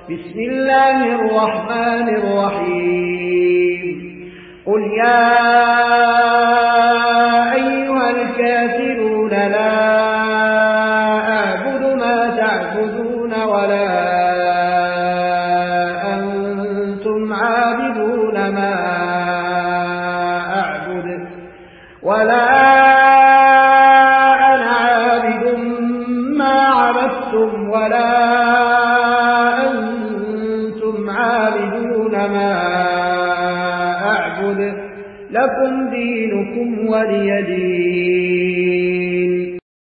بسم الله الرحمن الرحيم قل يا أيها الكافرون لا أعبد ما تعبدون ولا أنتم عابدون ما أعبد ولا أنا عابد ما عبدتم ولا أنتم عابدون ما أعبد لكم دينكم ولي دين.